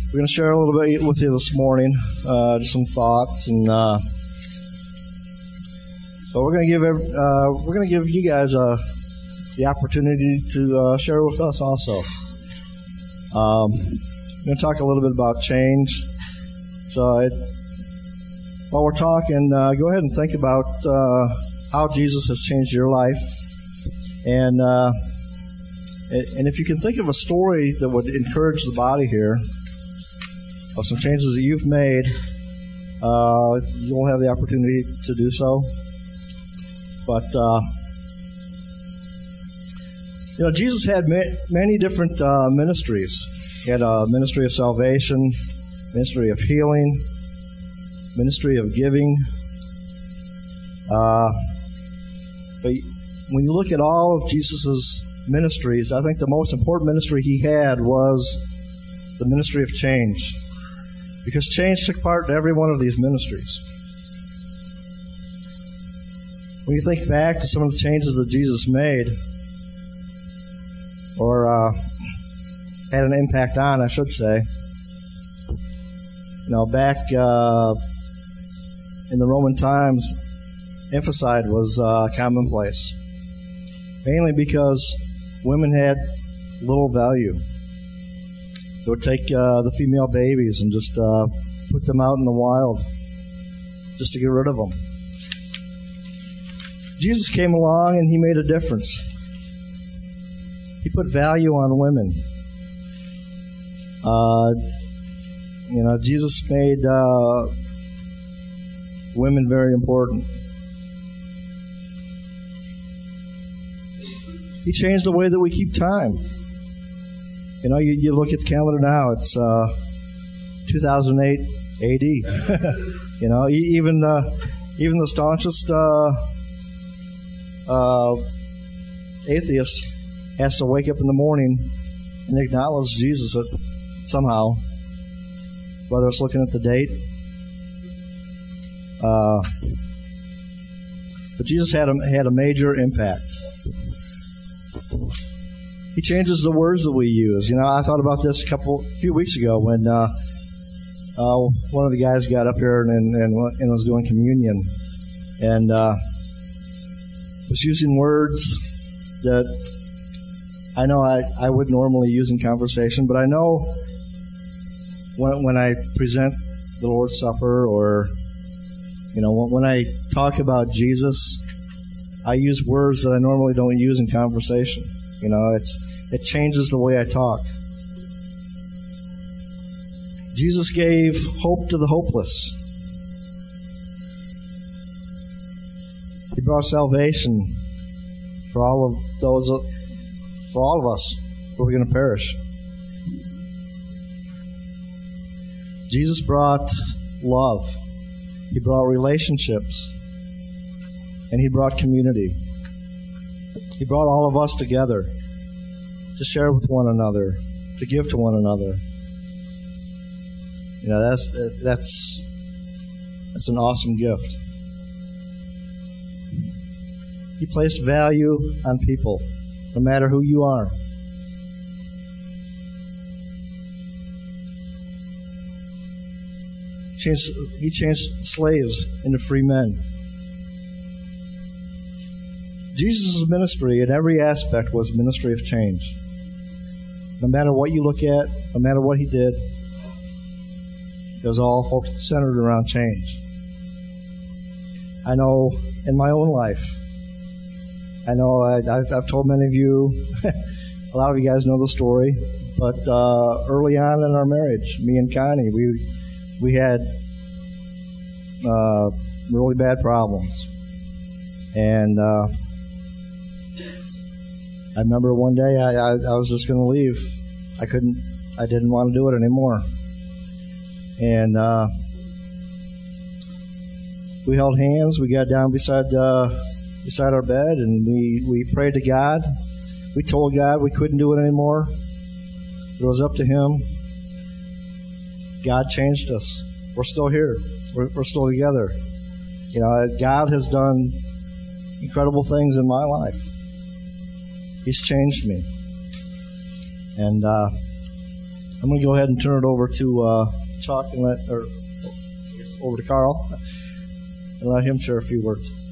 We're going to share a little bit with you this morning, just some thoughts, and so we're going to give you guys the opportunity to share with us also. We're going to talk a little bit about change. So while we're talking, go ahead and think about how Jesus has changed your life, and if you can think of a story that would encourage the body here of some changes that you've made, you'll have the opportunity to do so. But Jesus had many different ministries. He had a ministry of salvation, ministry of healing, ministry of giving. But when you look at all of Jesus' ministries, I think the most important ministry he had was the ministry of change, because change took part in every one of these ministries. When you think back to some of the changes that Jesus made, or had an impact on, I should say, back in the Roman times, infanticide was commonplace, mainly because women had little value. They would take the female babies and just put them out in the wild just to get rid of them. Jesus came along and he made a difference. He put value on women. Jesus made women very important. He changed the way that we keep time. You look at the calendar now, it's 2008 AD. Even the staunchest atheist has to wake up in the morning and acknowledge Jesus somehow, whether it's looking at the date. But Jesus had a major impact. He changes the words that we use. I thought about this a few weeks ago when one of the guys got up here and was doing communion, and was using words that I know I would normally use in conversation, but I know when I present the Lord's Supper, or when I talk about Jesus, I use words that I normally don't use in conversation. It changes the way I talk. Jesus gave hope to the hopeless. He brought salvation for all of us who are going to perish. Jesus brought love. He brought relationships. And he brought community. He brought all of us together to share with one another, to give to one another. That's an awesome gift. He placed value on people, no matter who you are. He changed slaves into free men. Jesus' ministry in every aspect was a ministry of change. No matter what you look at, no matter what he did, it was all centered around change. I know in my own life, I've told many of you, a lot of you guys know the story, but early on in our marriage, me and Connie, we had really bad problems. And I remember one day I was just going to leave. I didn't want to do it anymore. And we held hands. We got down beside our bed, and we prayed to God. We told God we couldn't do it anymore. It was up to him. God changed us. We're still here. We're still together. God has done incredible things in my life. He's changed me. And I'm going to go ahead and turn it over to Chuck over to Carl and let him share a few words.